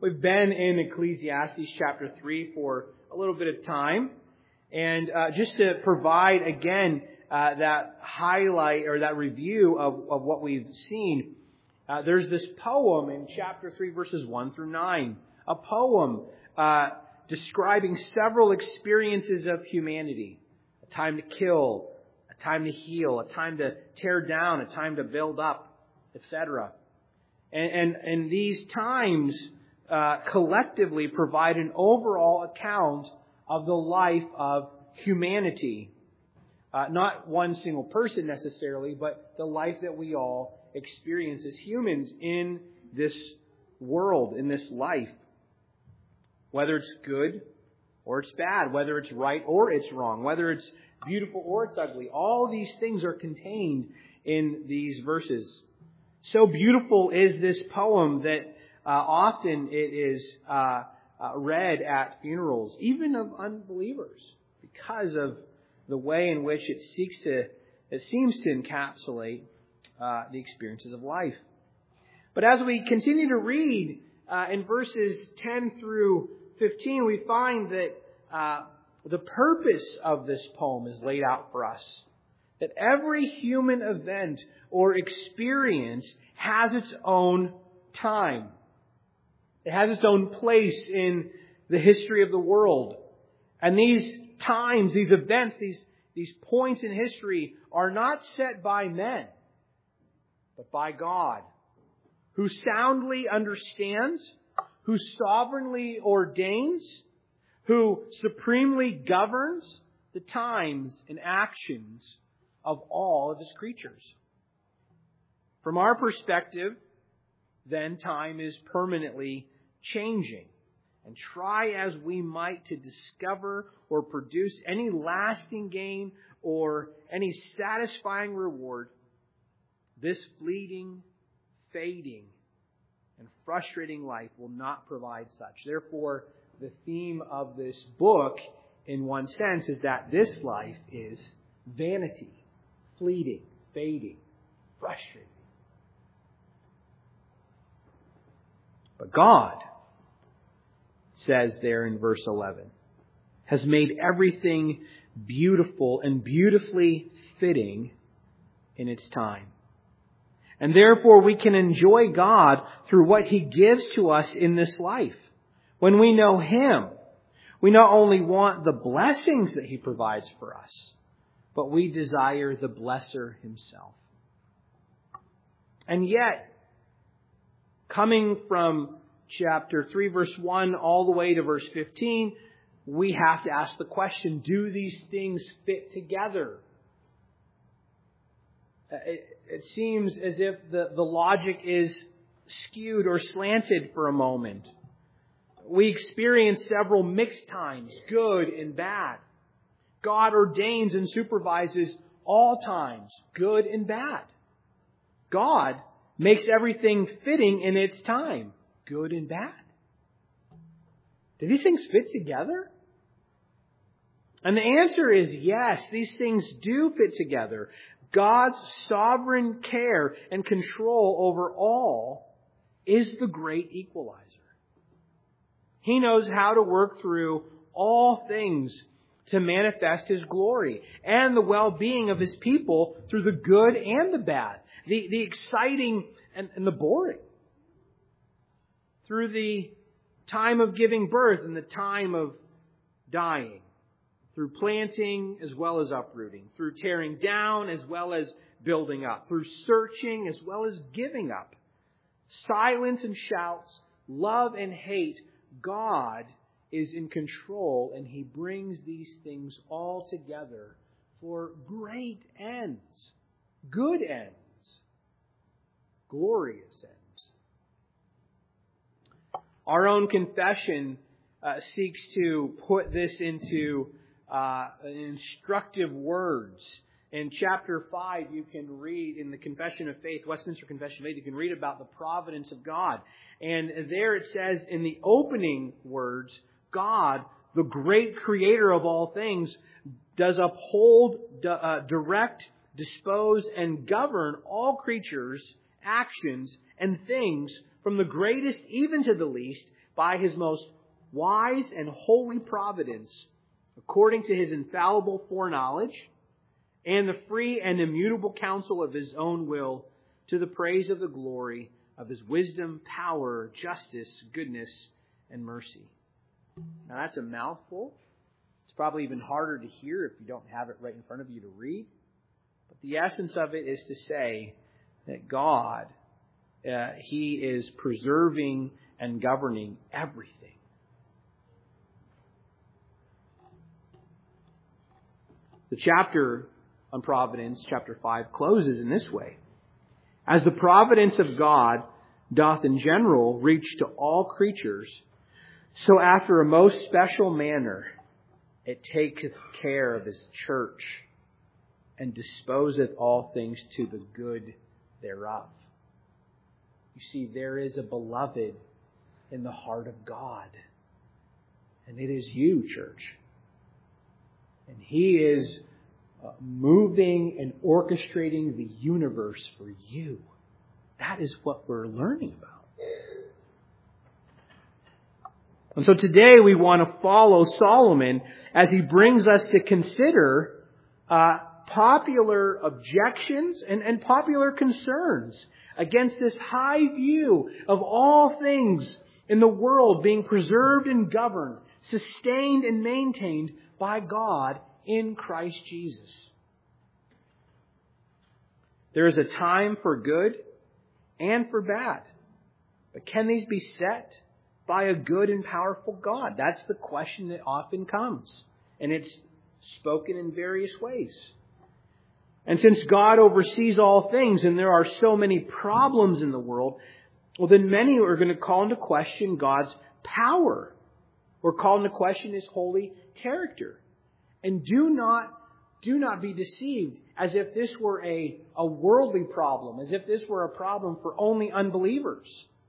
We've been in Ecclesiastes chapter 3 for a little bit of time. And just to provide, again, that highlight or that review of what we've seen, there's this poem in chapter 3, verses 1 through 9. A poem describing several experiences of humanity. A time to kill, a time to heal, a time to tear down, a time to build up, etc. And these times collectively provide an overall account of the life of humanity. Not one single person necessarily, but the life that we all experience as humans in this world, in this life. Whether it's good or it's bad, whether it's right or it's wrong, whether it's beautiful or it's ugly. All these things are contained in these verses. So beautiful is this poem that often it is read at funerals, even of unbelievers, because of the way in which it seems to encapsulate the experiences of life. But as we continue to read in verses 10 through 15, we find that the purpose of this poem is laid out for us. That every human event or experience has its own time. It has its own place in the history of the world. And these times, these events, these points in history are not set by men, but by God, who soundly understands, who sovereignly ordains, who supremely governs the times and actions of all of His creatures. From our perspective, then, time is permanently changing. And try as we might to discover or produce any lasting gain or any satisfying reward, this fleeting, fading, and frustrating life will not provide such. Therefore, the theme of this book, in one sense, is that this life is vanity, fleeting, fading, frustrating. But God, says there in verse 11, has made everything beautiful and beautifully fitting in its time. And therefore we can enjoy God through what He gives to us in this life. When we know Him, we not only want the blessings that He provides for us, but we desire the blesser Himself. And yet, coming from chapter 3, verse 1, all the way to verse 15, we have to ask the question, do these things fit together? It seems as if the logic is skewed or slanted for a moment. We experience several mixed times, good and bad. God ordains and supervises all times, good and bad. God makes everything fitting in its time, good and bad. Do these things fit together? And the answer is yes, these things do fit together. God's sovereign care and control over all is the great equalizer. He knows how to work through all things to manifest His glory and the well-being of His people through the good and the bad, the exciting and the boring. Through the time of giving birth and the time of dying. Through planting as well as uprooting. Through tearing down as well as building up. Through searching as well as giving up. Silence and shouts, love and hate. God is in control and He brings these things all together for great ends. Good ends. Glorious ends. Our own confession seeks to put this into instructive words. In chapter 5, you can read in the Confession of Faith, Westminster Confession of Faith, you can read about the providence of God. And there it says in the opening words, God, the great creator of all things, does uphold, direct, dispose, and govern all creatures, actions, and things from the greatest even to the least, by His most wise and holy providence, according to His infallible foreknowledge, and the free and immutable counsel of His own will, to the praise of the glory of His wisdom, power, justice, goodness, and mercy. Now that's a mouthful. It's probably even harder to hear if you don't have it right in front of you to read. But the essence of it is to say that God, He is preserving and governing everything. The chapter on providence, chapter 5, closes in this way. As the providence of God doth in general reach to all creatures, so after a most special manner it taketh care of His church, and disposeth all things to the good thereof. You see, there is a beloved in the heart of God. And it is you, church. And He is moving and orchestrating the universe for you. That is what we're learning about. And so today we want to follow Solomon as he brings us to consider popular objections and popular concerns against this high view of all things in the world being preserved and governed, sustained and maintained by God in Christ Jesus. There is a time for good and for bad. But can these be set by a good and powerful God? That's the question that often comes. And it's spoken in various ways. And since God oversees all things and there are so many problems in the world, well, then many are going to call into question God's power or call into question His holy character. And do not be deceived as if this were a worldly problem, as if this were a problem for only unbelievers.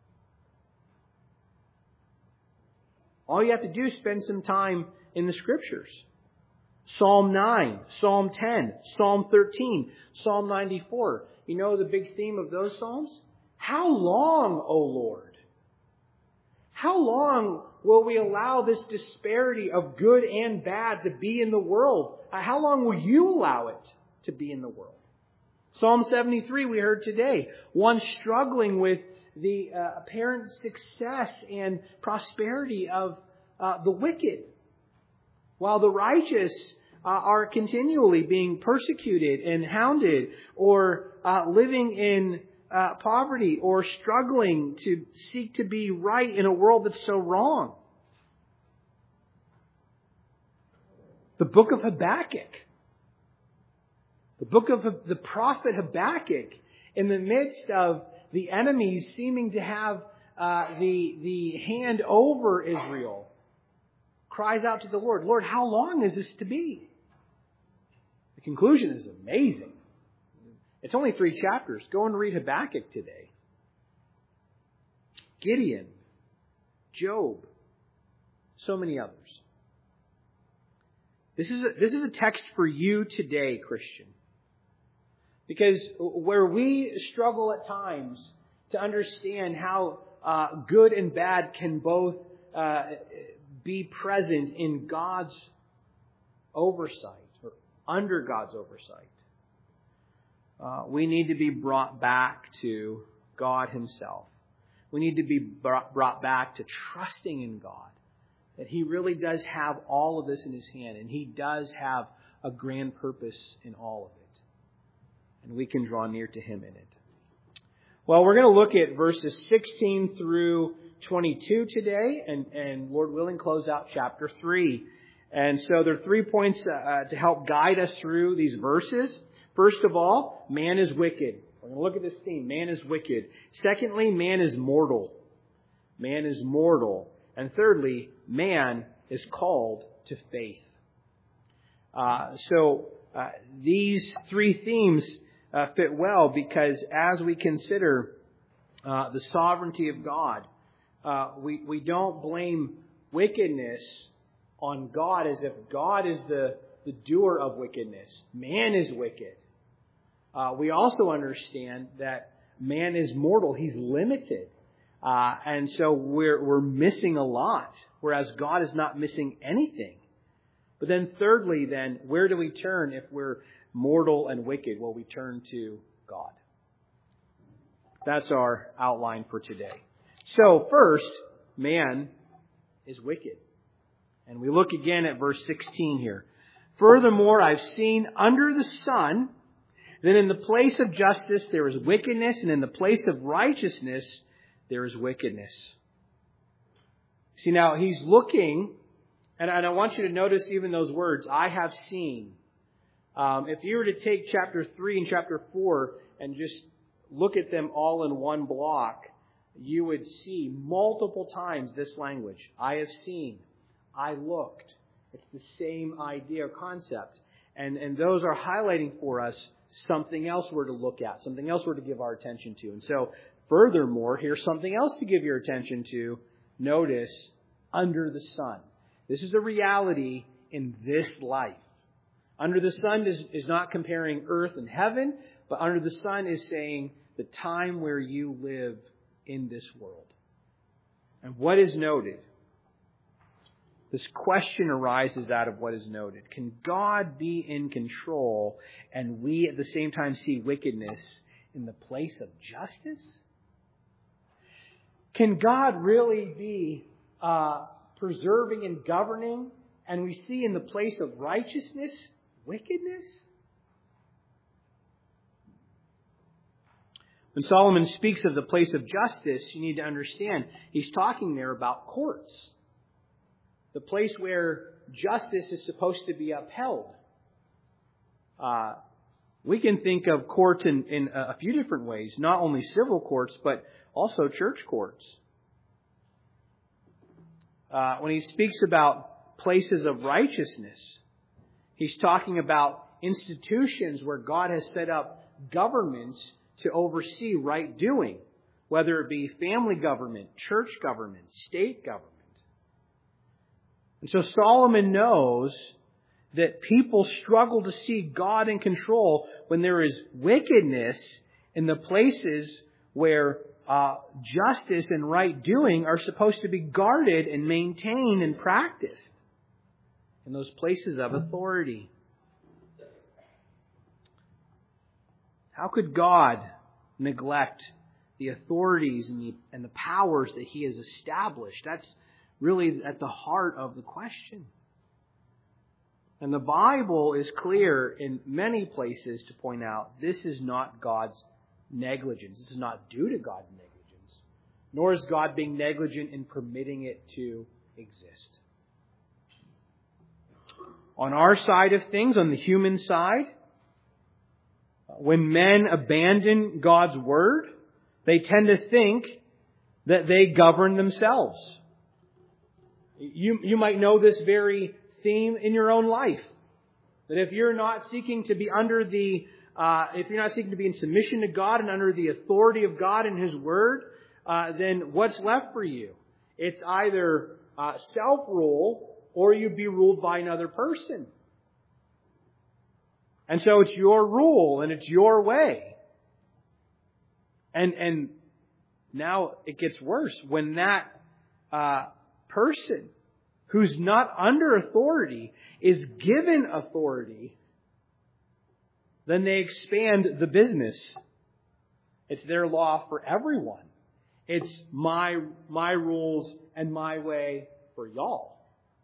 All you have to do is spend some time in the Scriptures. Psalm 9, Psalm 10, Psalm 13, Psalm 94. You know the big theme of those Psalms? How long, O Lord? How long will we allow this disparity of good and bad to be in the world? How long will you allow it to be in the world? Psalm 73 we heard today. One struggling with the apparent success and prosperity of the wicked, while the righteous are continually being persecuted and hounded or living in poverty or struggling to seek to be right in a world that's so wrong. The book of Habakkuk. The book of the prophet Habakkuk, in the midst of the enemies seeming to have the hand over Israel, cries out to the Lord, Lord, how long is this to be? The conclusion is amazing. It's only 3 chapters. Go and read Habakkuk today. Gideon, Job, so many others. This is a text for you today, Christian. Because where we struggle at times to understand how good and bad can both be present in God's oversight or under God's oversight, we need to be brought back to God Himself. We need to be brought back to trusting in God, that He really does have all of this in His hand, and He does have a grand purpose in all of it. And we can draw near to Him in it. Well, we're going to look at verses 16 through 22 today, and Lord willing, close out chapter 3. And so there are 3 points to help guide us through these verses. First of all, man is wicked. We're going to look at this theme. Man is wicked. Secondly, man is mortal. Man is mortal. And thirdly, man is called to faith. These 3 themes fit well because as we consider the sovereignty of God, we don't blame wickedness on God as if God is the doer of wickedness. Man is wicked. We also understand that man is mortal. He's limited. And so we're missing a lot, whereas God is not missing anything. But then thirdly, then, where do we turn if we're mortal and wicked? Well, we turn to God. That's our outline for today. So first, man is wicked. And we look again at verse 16 here. Furthermore, I've seen under the sun that in the place of justice there is wickedness, and in the place of righteousness there is wickedness. See, now he's looking, and I want you to notice even those words, I have seen. If you were to take chapter 3 and chapter 4 and just look at them all in one block, you would see multiple times this language. I have seen. I looked. It's the same idea or concept. And those are highlighting for us something else we're to look at, something else we're to give our attention to. And so, furthermore, here's something else to give your attention to. Notice, under the sun. This is a reality in this life. Under the sun is not comparing earth and heaven, but under the sun is saying the time where you live in this world. And what is noted? This question arises out of what is noted. Can God be in control and we at the same time see wickedness in the place of justice? Can God really be preserving and governing and we see in the place of righteousness wickedness? When Solomon speaks of the place of justice, you need to understand he's talking there about courts. The place where justice is supposed to be upheld. We can think of courts in a few different ways, not only civil courts, but also church courts. When he speaks about places of righteousness, he's talking about institutions where God has set up governments to oversee right doing, whether it be family government, church government, state government. And so Solomon knows that people struggle to see God in control when there is wickedness in the places where justice and right doing are supposed to be guarded and maintained and practiced in those places of authority. How could God neglect the authorities and the powers that He has established? That's really at the heart of the question. And the Bible is clear in many places to point out this is not God's negligence. This is not due to God's negligence. Nor is God being negligent in permitting it to exist. On our side of things, on the human side, when men abandon God's Word, they tend to think that they govern themselves. You might know this very theme in your own life. That if you're not seeking to be if you're not seeking to be in submission to God and under the authority of God and His Word, then what's left for you? It's either self-rule or you be ruled by another person. And so it's your rule and it's your way. And now it gets worse. When that person who's not under authority is given authority, then they expand the business. It's their law for everyone. It's my rules and my way for y'all.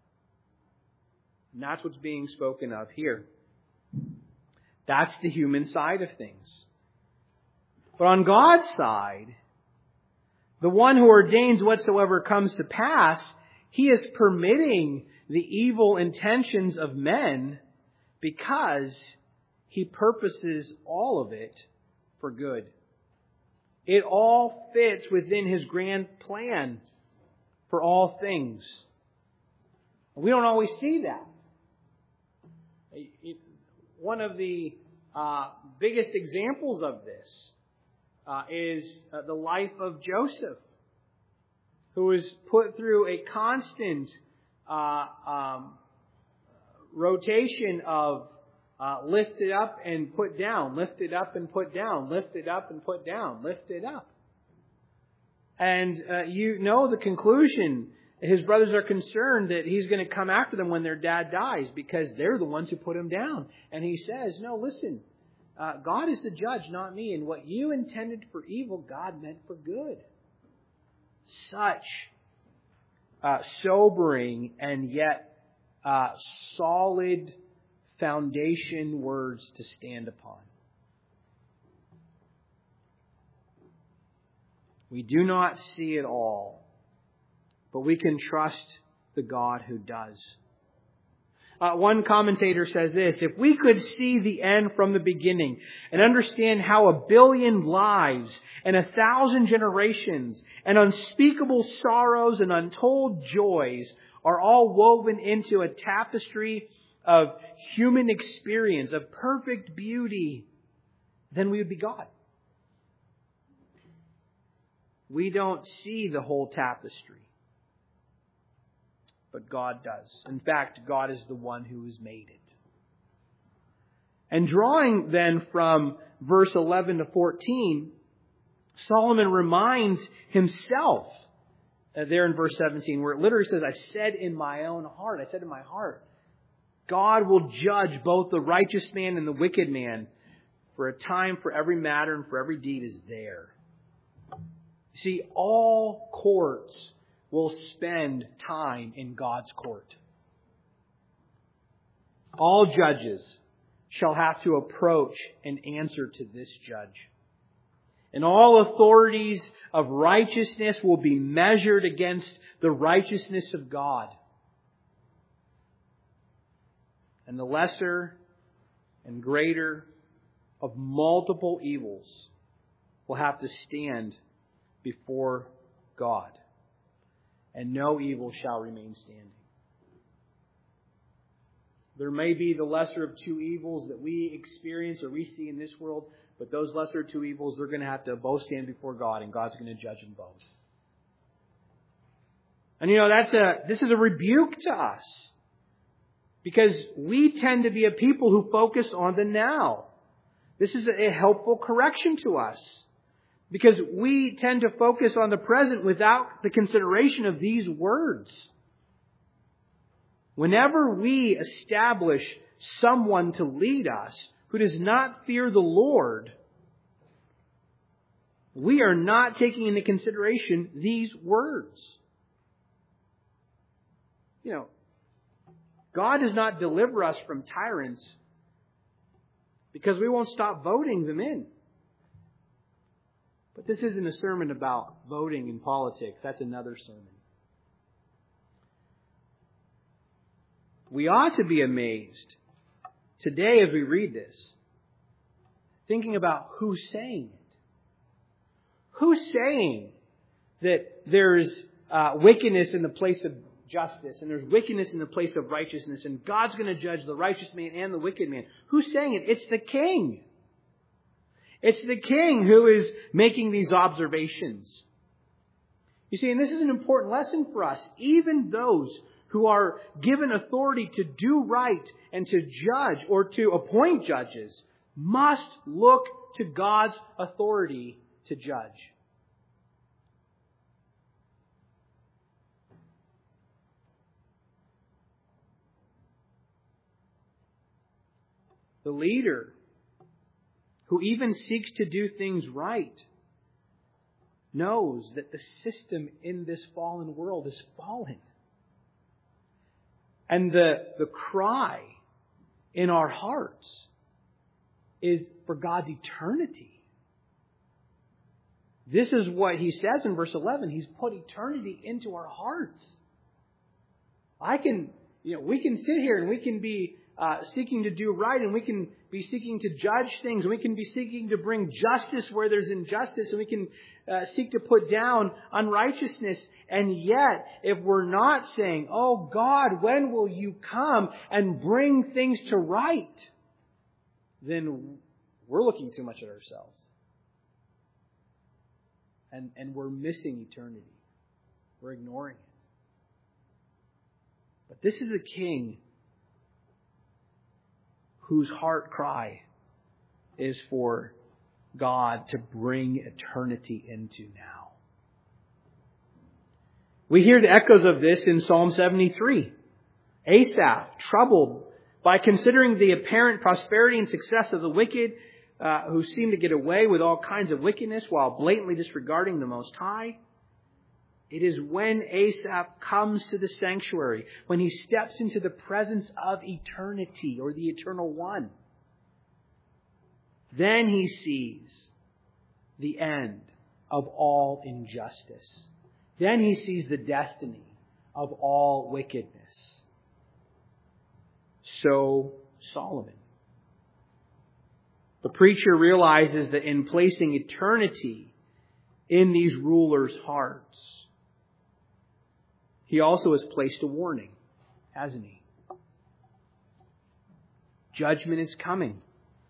And that's what's being spoken of here. That's the human side of things. But on God's side, the one who ordains whatsoever comes to pass, He is permitting the evil intentions of men because He purposes all of it for good. It all fits within His grand plan for all things. We don't always see that. One of the biggest examples of this is the life of Joseph, who was put through a constant rotation of lifted up and put down, lifted up and put down, lifted up and put down, lifted up. And you know the conclusion. His brothers are concerned that he's going to come after them when their dad dies because they're the ones who put him down. And he says, no, listen, God is the judge, not me. And what you intended for evil, God meant for good. Such sobering and yet solid foundation words to stand upon. We do not see it all, but we can trust the God who does. One commentator says this: if we could see the end from the beginning and understand how 1 billion lives and 1,000 generations and unspeakable sorrows and untold joys are all woven into a tapestry of human experience, of perfect beauty, then we would be God. We don't see the whole tapestry, but God does. In fact, God is the one who has made it. And drawing then from verse 11 to 14, Solomon reminds himself there in verse 17, where it literally says, I said in my own heart, I said in my heart, God will judge both the righteous man and the wicked man, for a time for every matter and for every deed is there. See, all courts will spend time in God's court. All judges shall have to approach and answer to this judge. And all authorities of righteousness will be measured against the righteousness of God. And the lesser and greater of multiple evils will have to stand before God. And no evil shall remain standing. There may be the lesser of two evils that we experience or we see in this world, but those lesser two evils, they're going to have to both stand before God, and God's going to judge them both. And this is a rebuke to us, because we tend to be a people who focus on the now. This is a helpful correction to us, because we tend to focus on the present without the consideration of these words. Whenever we establish someone to lead us who does not fear the Lord, we are not taking into consideration these words. God does not deliver us from tyrants because we won't stop voting them in. But this isn't a sermon about voting in politics. That's another sermon. We ought to be amazed today as we read this, thinking about who's saying it. Who's saying that there's wickedness in the place of justice and there's wickedness in the place of righteousness and God's going to judge the righteous man and the wicked man? Who's saying it? It's the king. It's the king who is making these observations. You see, and this is an important lesson for us. Even those who are given authority to do right and to judge or to appoint judges must look to God's authority to judge. The leader who even seeks to do things right knows that the system in this fallen world is fallen. And the cry in our hearts is for God's eternity. This is what he says in verse 11. He's put eternity into our hearts. We can sit here and we can be seeking to do right, and we can be seeking to judge things, and we can be seeking to bring justice where there's injustice, and we can seek to put down unrighteousness. And yet, if we're not saying, oh God, when will you come and bring things to right? Then we're looking too much at ourselves. And we're missing eternity. We're ignoring it. But this is a king whose heart cry is for God to bring eternity into now. We hear the echoes of this in Psalm 73. Asaph, troubled by considering the apparent prosperity and success of the wicked, who seem to get away with all kinds of wickedness while blatantly disregarding the Most High. It is when Asaph comes to the sanctuary, when he steps into the presence of eternity or the Eternal One, then he sees the end of all injustice. Then he sees the destiny of all wickedness. So Solomon. The preacher realizes that in placing eternity in these rulers' hearts, he also has placed a warning, hasn't he? Judgment is coming.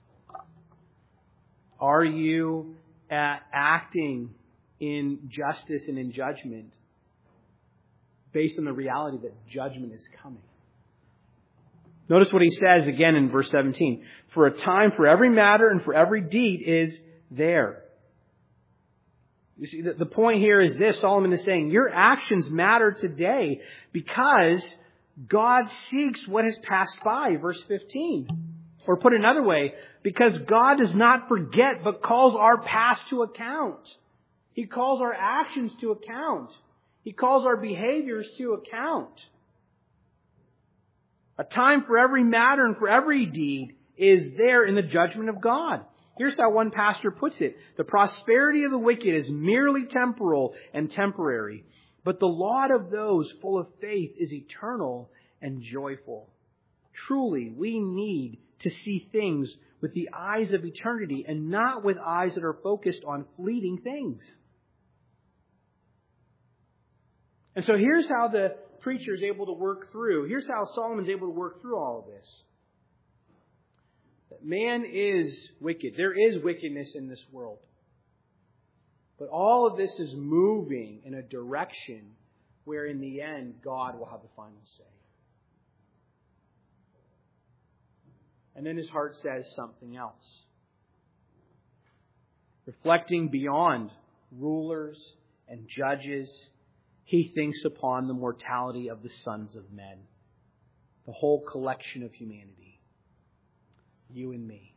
Are you acting in justice and in judgment based on the reality that judgment is coming? Notice what he says again in verse 17. For a time for every matter and for every deed is there. You see, the point here is this. Solomon is saying, your actions matter today because God seeks what has passed by. Verse 15. Or put another way, because God does not forget but calls our past to account. He calls our actions to account. He calls our behaviors to account. A time for every matter and for every deed is there in the judgment of God. Here's how one pastor puts it. The prosperity of the wicked is merely temporal and temporary, but the lot of those full of faith is eternal and joyful. Truly, we need to see things with the eyes of eternity and not with eyes that are focused on fleeting things. And so here's how the preacher is able to work through. Here's how Solomon's able to work through all of this. That man is wicked. There is wickedness in this world. But all of this is moving in a direction where in the end God will have the final say. And then his heart says something else. Reflecting beyond rulers and judges, he thinks upon the mortality of the sons of men. The whole collection of humanity. You and me.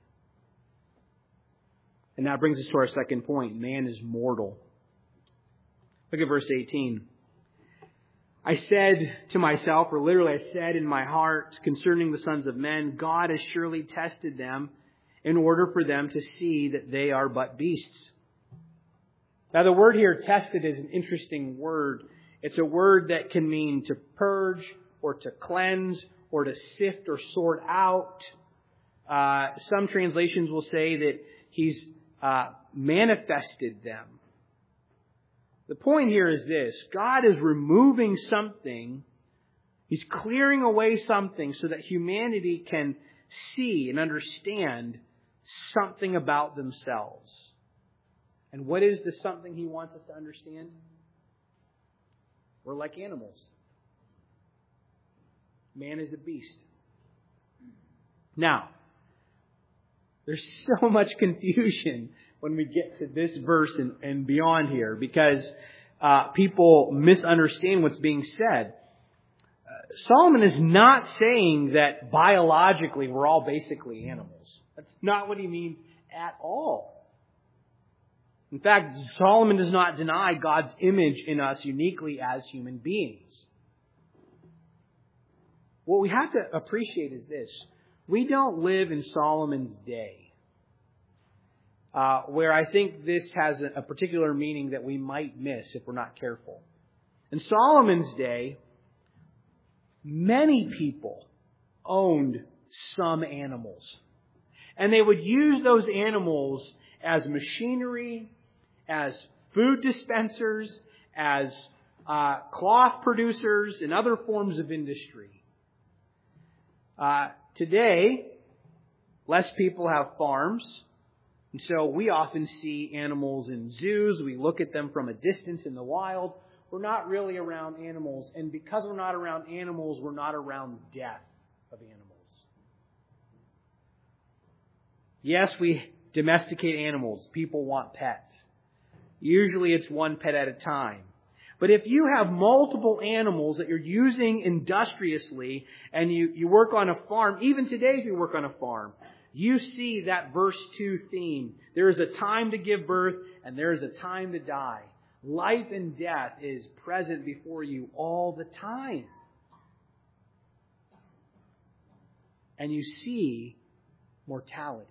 And that brings us to our second point. Man is mortal. Look at verse 18. I said to myself, or literally I said in my heart concerning the sons of men, God has surely tested them in order for them to see that they are but beasts. Now the word here, tested, is an interesting word. It's a word that can mean to purge or to cleanse or to sift or sort out. Some translations will say that he's manifested them. The point here is this. God is removing something. He's clearing away something so that humanity can see and understand something about themselves. And what is the something He wants us to understand? We're like animals. Man is a beast. Now, there's so much confusion when we get to this verse and beyond here because people misunderstand what's being said. Solomon is not saying that biologically we're all basically animals. That's not what he means at all. In fact, Solomon does not deny God's image in us uniquely as human beings. What we have to appreciate is this. We don't live in Solomon's day, where I think this has a particular meaning that we might miss if we're not careful. In Solomon's day, many people owned some animals. And they would use those animals as machinery, as food dispensers, as cloth producers, and other forms of industry. Today, less people have farms. And so we often see animals in zoos. We look at them from a distance in the wild. We're not really around animals. And because we're not around animals, we're not around death of animals. Yes, we domesticate animals. People want pets. Usually it's one pet at a time. But if you have multiple animals that you're using industriously and you work on a farm, even today if you work on a farm, you see that verse 2 theme. There is a time to give birth and there is a time to die. Life and death is present before you all the time. And you see mortality.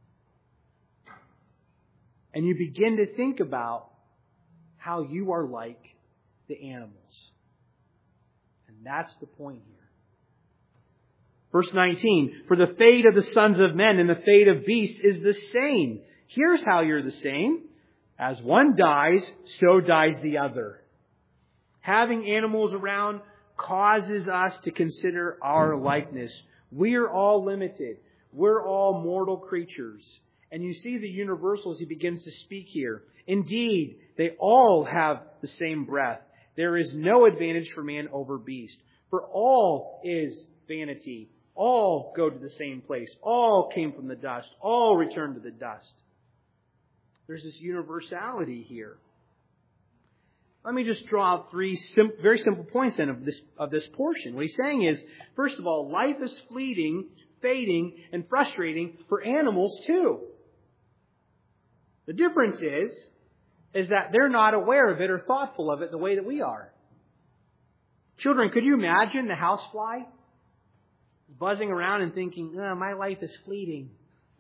And you begin to think about how you are like the animals. And that's the point here. Verse 19, for the fate of the sons of men and the fate of beasts is the same. Here's how you're the same. As one dies, so dies the other. Having animals around causes us to consider our likeness. We are all limited. We're all mortal creatures. And you see the universals he begins to speak here. Indeed, they all have the same breath. There is no advantage for man over beast. For all is vanity. All go to the same place. All came from the dust. All return to the dust. There's this universality here. Let me just draw out three very simple points then of this portion. What he's saying is, first of all, life is fleeting, fading, and frustrating for animals too. The difference is that they're not aware of it or thoughtful of it the way that we are. Children, could you imagine the housefly buzzing around and thinking, my life is fleeting?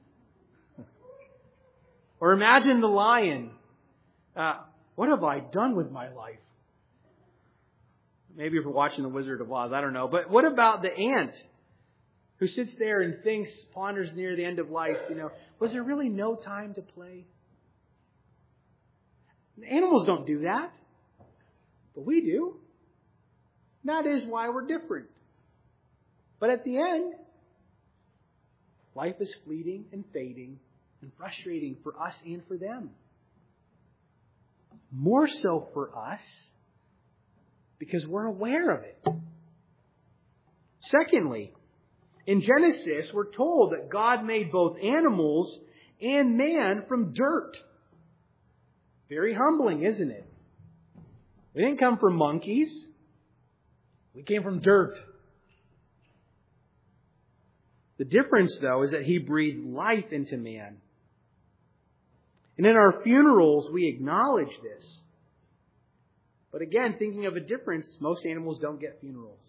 Or imagine the lion. What have I done with my life? Maybe if we're watching The Wizard of Oz, I don't know. But what about the ant who sits there and thinks, ponders near the end of life, was there really no time to play? Animals don't do that. But we do. That is why we're different. But at the end, life is fleeting and fading and frustrating for us and for them. More so for us because we're aware of it. Secondly, in Genesis, we're told that God made both animals and man from dirt. Very humbling, isn't it? We didn't come from monkeys. We came from dirt. The difference, though, is that He breathed life into man. And in our funerals, we acknowledge this. But again, thinking of a difference, most animals don't get funerals.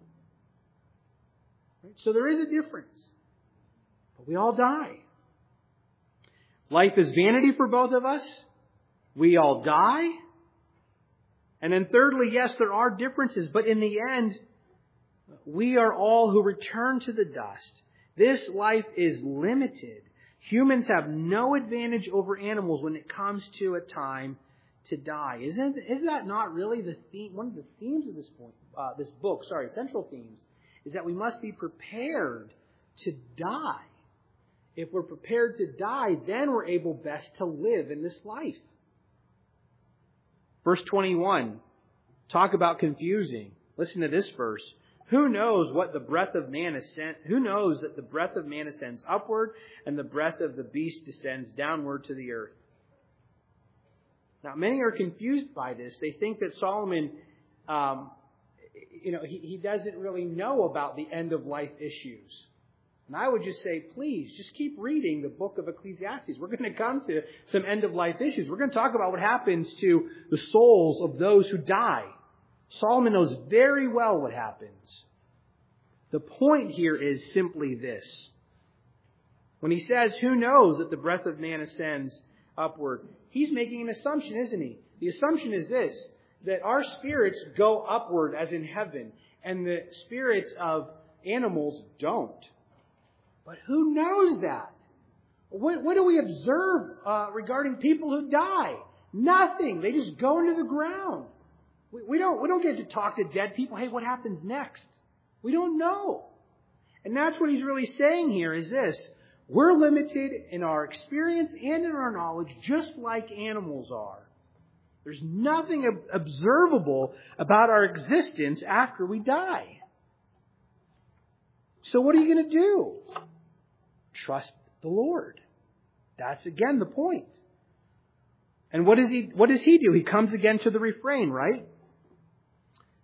Right? So there is a difference. But we all die. Life is vanity for both of us. We all die. And then thirdly, yes, there are differences. But in the end, we are all who return to the dust. This life is limited. Humans have no advantage over animals when it comes to a time to die. Is that not really the theme? One of the themes of this book, central themes, is that we must be prepared to die. If we're prepared to die, then we're able best to live in this life. Verse 21, talk about confusing. Listen to this verse. Who knows what the breath of man ascends? Who knows that the breath of man ascends upward and the breath of the beast descends downward to the earth? Now, many are confused by this. They think that Solomon, he doesn't really know about the end of life issues. And I would just say, please, just keep reading the book of Ecclesiastes. We're going to come to some end of life issues. We're going to talk about what happens to the souls of those who die. Solomon knows very well what happens. The point here is simply this. When he says, who knows that the breath of man ascends upward, he's making an assumption, isn't he? The assumption is this, that our spirits go upward as in heaven, and the spirits of animals don't. But who knows that? What do we observe regarding people who die? Nothing. They just go into the ground. We don't get to talk to dead people. Hey, what happens next? We don't know. And that's what he's really saying here is this. We're limited in our experience and in our knowledge just like animals are. There's nothing observable about our existence after we die. So what are you going to do? Trust the Lord. That's again the point. And what does he do? He comes again to the refrain, right?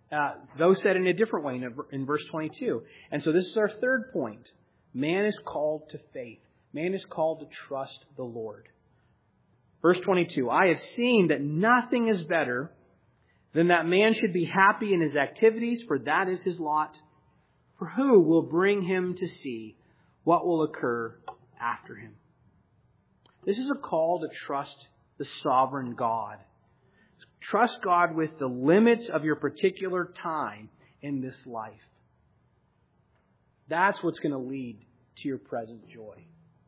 though said in a different way in verse 22. And so this is our third point. Man is called to faith. Man is called to trust the Lord. Verse 22, I have seen that nothing is better than that man should be happy in his activities, for that is his lot. For who will bring him to see what will occur after him? This is a call to trust the sovereign God. Trust God with the limits of your particular time in this life. That's what's going to lead to your present joy.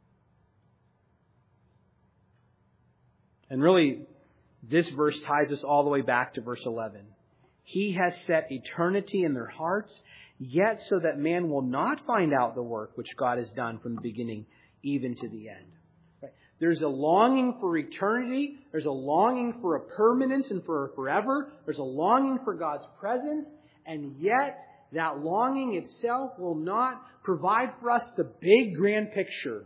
And really, this verse ties us all the way back to verse 11. He has set eternity in their hearts, yet so that man will not find out the work which God has done from the beginning, even to the end. Right? There's a longing for eternity. There's a longing for a permanence and for a forever. There's a longing for God's presence. And yet, that longing itself will not provide for us the big, grand picture.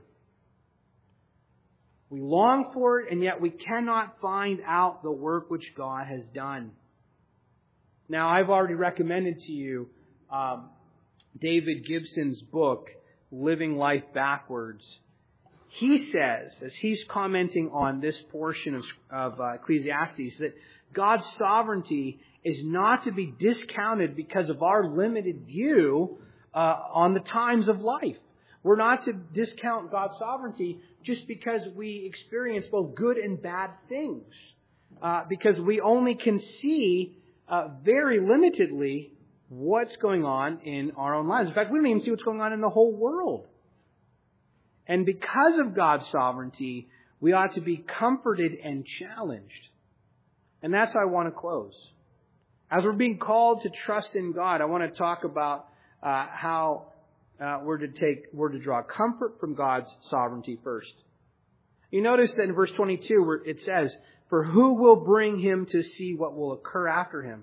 We long for it, and yet we cannot find out the work which God has done. Now, I've already recommended to you David Gibson's book, Living Life Backwards. He says, as he's commenting on this portion of Ecclesiastes, that God's sovereignty is not to be discounted because of our limited view on the times of life. We're not to discount God's sovereignty just because we experience both good and bad things. Because we only can see very limitedly what's going on in our own lives. In fact, we don't even see what's going on in the whole world. And because of God's sovereignty, we ought to be comforted and challenged. And that's how I want to close. As we're being called to trust in God, I want to talk about how we're to draw comfort from God's sovereignty first. You notice that in verse 22 where it says, for who will bring him to see what will occur after him?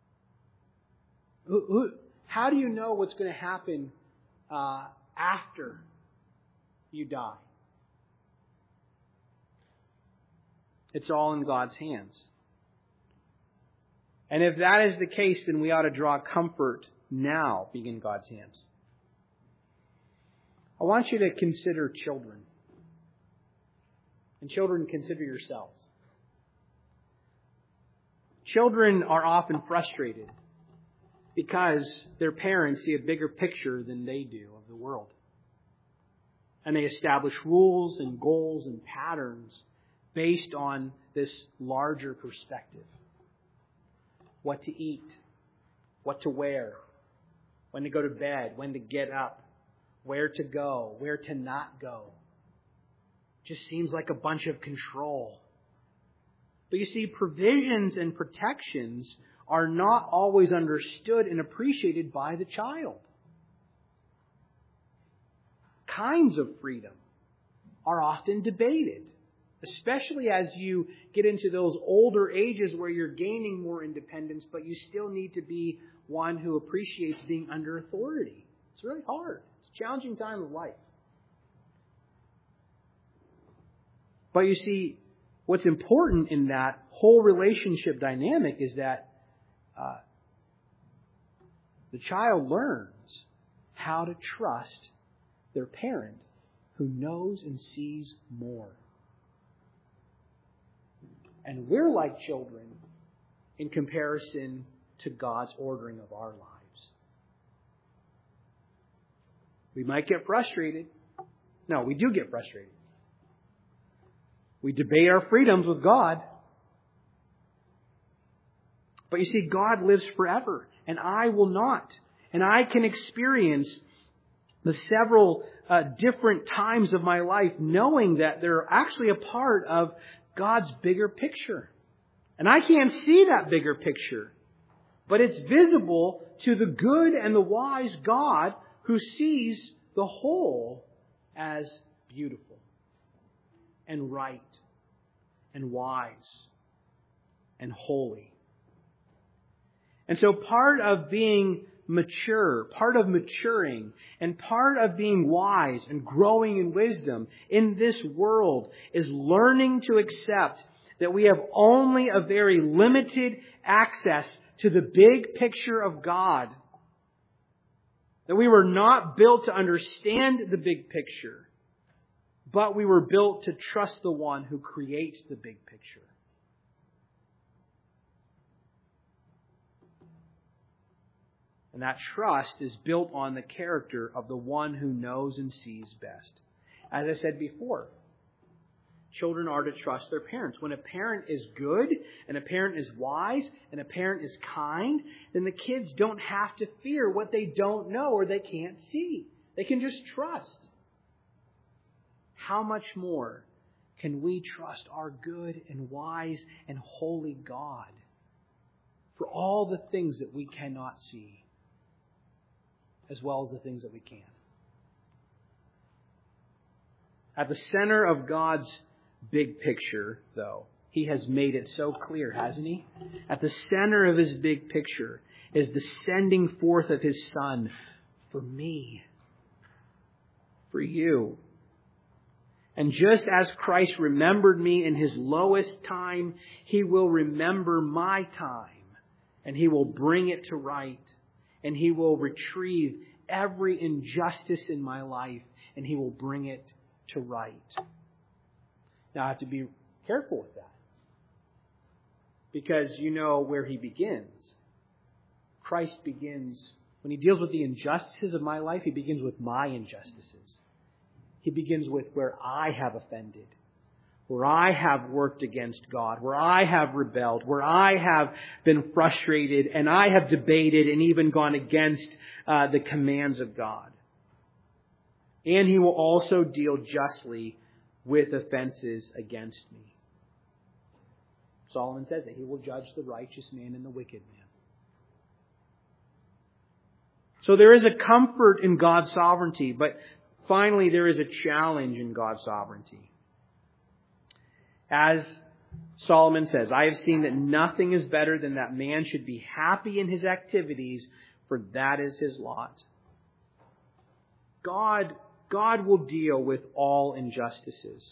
How do you know what's going to happen after you die? It's all in God's hands. And if that is the case, then we ought to draw comfort now, being in God's hands. I want you to consider children. And children, consider yourselves. Children are often frustrated because their parents see a bigger picture than they do of the world. And they establish rules and goals and patterns based on this larger perspective. What to eat, what to wear, when to go to bed, when to get up, where to go, where to not go. Just seems like a bunch of control. But you see, provisions and protections are not always understood and appreciated by the child. Kinds of freedom are often debated, especially as you get into those older ages where you're gaining more independence, but you still need to be one who appreciates being under authority. It's really hard. It's a challenging time of life. But you see, what's important in that whole relationship dynamic is that the child learns how to trust their parent who knows and sees more. And we're like children in comparison to God's ordering of our lives. We might get frustrated. No, we do get frustrated. We debate our freedoms with God. But you see, God lives forever, and I will not. And I can experience the several different times of my life knowing that they're actually a part of God's bigger picture. And I can't see that bigger picture. But it's visible to the good and the wise God who sees the whole as beautiful and right and wise and holy. And so part of being mature, part of maturing, and part of being wise and growing in wisdom in this world is learning to accept that we have only a very limited access to the big picture of God. That we were not built to understand the big picture, but we were built to trust the one who creates the big picture. And that trust is built on the character of the one who knows and sees best. As I said before, children are to trust their parents. When a parent is good, and a parent is wise, and a parent is kind, then the kids don't have to fear what they don't know or they can't see. They can just trust. How much more can we trust our good and wise and holy God for all the things that we cannot see, as well as the things that we can? At the center of God's big picture, though, He has made it so clear, hasn't He? At the center of His big picture is the sending forth of His Son for me, for you. And just as Christ remembered me in His lowest time, He will remember my time, and He will bring it to right, and He will retrieve every injustice in my life, and He will bring it to right. Now, I have to be careful with that, because you know where He begins. Christ begins, when He deals with the injustices of my life, He begins with my injustices. He begins with where I have offended, where I have worked against God, where I have rebelled, where I have been frustrated, and I have debated and even gone against the commands of God. And He will also deal justly with offenses against me. Solomon says that He will judge the righteous man and the wicked man. So there is a comfort in God's sovereignty, but finally there is a challenge in God's sovereignty. As Solomon says, I have seen that nothing is better than that man should be happy in his activities, for that is his lot. God will deal with all injustices.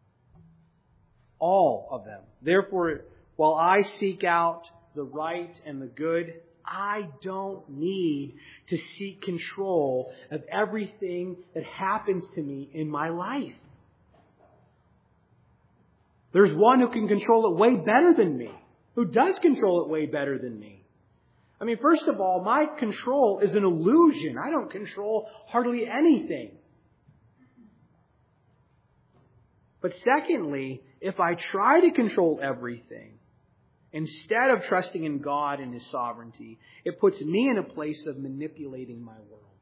All of them. Therefore, while I seek out the right and the good, I don't need to seek control of everything that happens to me in my life. There's one who can control it way better than me, who does control it way better than me. I mean, first of all, my control is an illusion. I don't control hardly anything. But secondly, if I try to control everything, instead of trusting in God and His sovereignty, it puts me in a place of manipulating my world.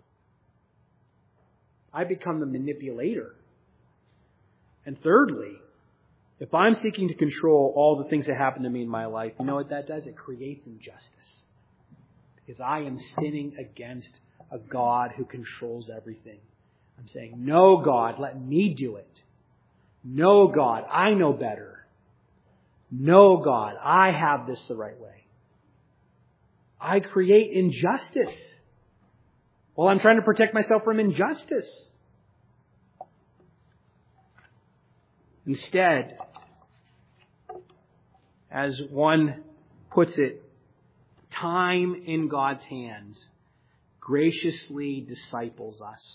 I become the manipulator. And thirdly, if I'm seeking to control all the things that happen to me in my life, you know what that does? It creates injustice. Because I am sinning against a God who controls everything. I'm saying, no, God, let me do it. No, God, I know better. No, God, I have this the right way. I create injustice while I'm trying to protect myself from injustice. Instead, as one puts it, time in God's hands graciously disciples us.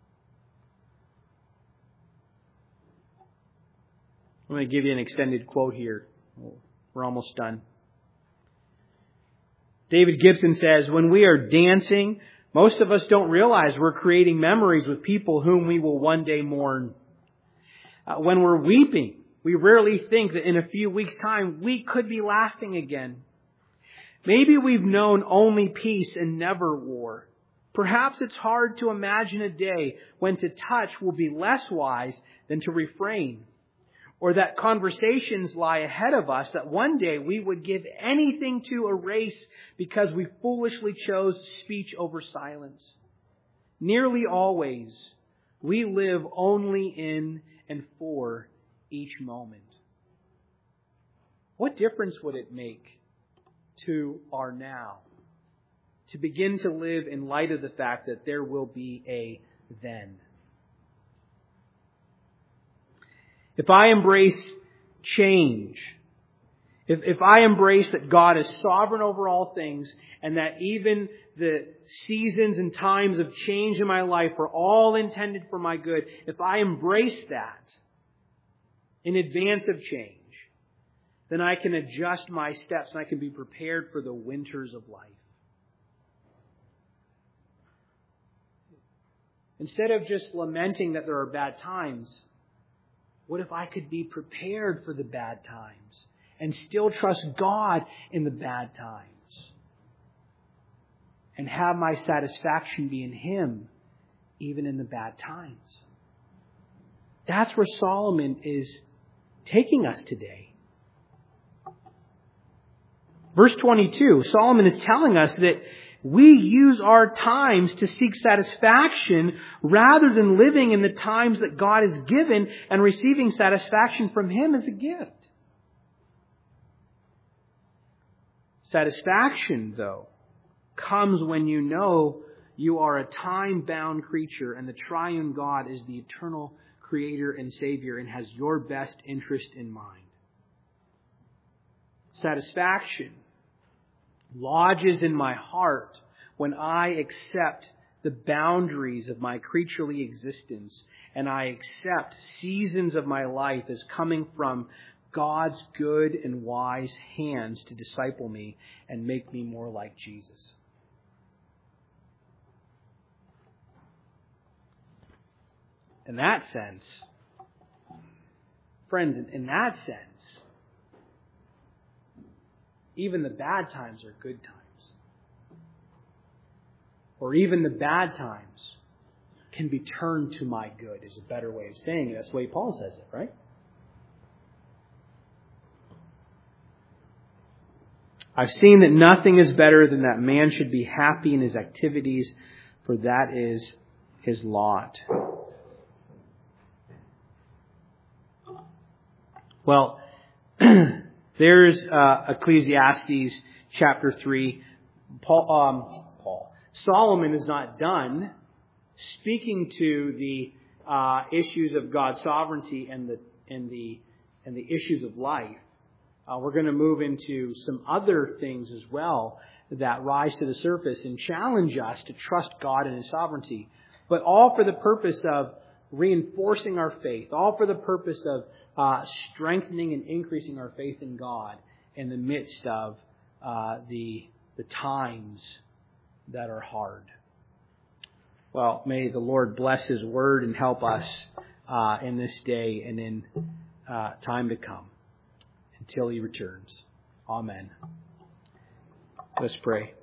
I'm going to give you an extended quote here. We're almost done. David Gibson says, when we are dancing, most of us don't realize we're creating memories with people whom we will one day mourn. When we're weeping, we rarely think that in a few weeks' time we could be laughing again. Maybe we've known only peace and never war. Perhaps it's hard to imagine a day when to touch will be less wise than to refrain. Or that conversations lie ahead of us that one day we would give anything to erase because we foolishly chose speech over silence. Nearly always, we live only in and for each moment. What difference would it make to our now to begin to live in light of the fact that there will be a then? If I embrace change, If I embrace that God is sovereign over all things and that even the seasons and times of change in my life are all intended for my good, if I embrace that in advance of change, then I can adjust my steps and I can be prepared for the winters of life. Instead of just lamenting that there are bad times, what if I could be prepared for the bad times and still trust God in the bad times and have my satisfaction be in Him even in the bad times? That's where Solomon is taking us today. Verse 22, Solomon is telling us that we use our times to seek satisfaction rather than living in the times that God has given and receiving satisfaction from Him as a gift. Satisfaction, though, comes when you know you are a time-bound creature and the triune God is the eternal Creator and Savior and has your best interest in mind. Satisfaction lodges in my heart when I accept the boundaries of my creaturely existence and I accept seasons of my life as coming from God's good and wise hands to disciple me and make me more like Jesus. In that sense, friends, in that sense, even the bad times are good times. Or even the bad times can be turned to my good is a better way of saying it. That's the way Paul says it, right? I've seen that nothing is better than that man should be happy in his activities, for that is his lot. Well, there's Ecclesiastes chapter 3. Solomon is not done speaking to the issues of God's sovereignty and the issues of life. We're going to move into some other things as well that rise to the surface and challenge us to trust God and His sovereignty, but all for the purpose of reinforcing our faith, all for the purpose of strengthening and increasing our faith in God in the midst of the times that are hard. Well, may the Lord bless His Word and help us in this day and in time to come until He returns. Amen. Let's pray.